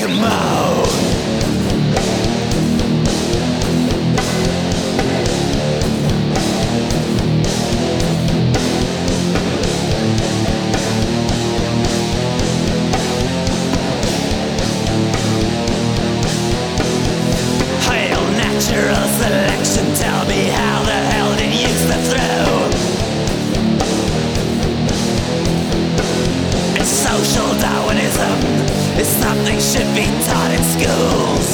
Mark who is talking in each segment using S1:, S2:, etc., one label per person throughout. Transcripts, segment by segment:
S1: Come on. Natural selection, tell me how the hell did you slip through? It's social Darwinism, it's something should be taught in schools.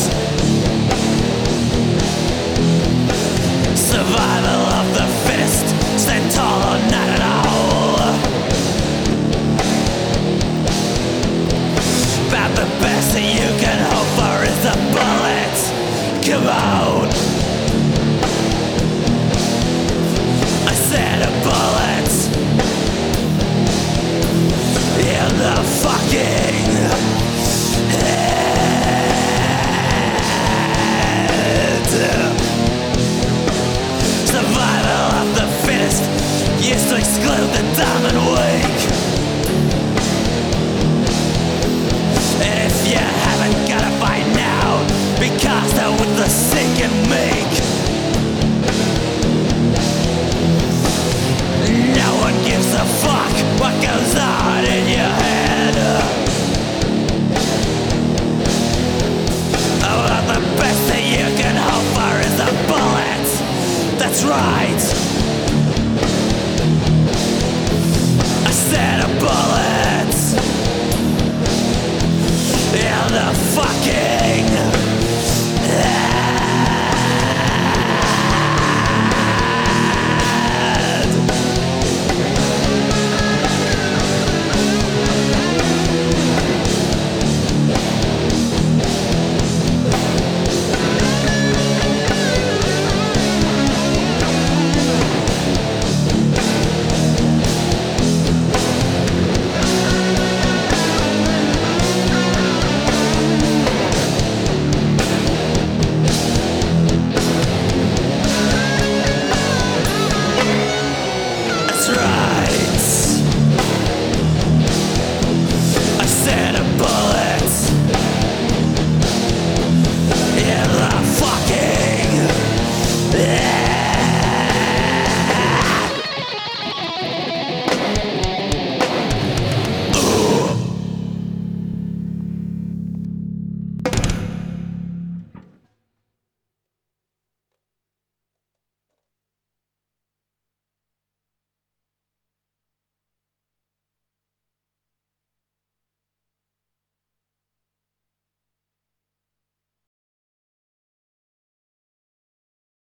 S1: Survival of the fittest, stand tall or not at all. About the best of you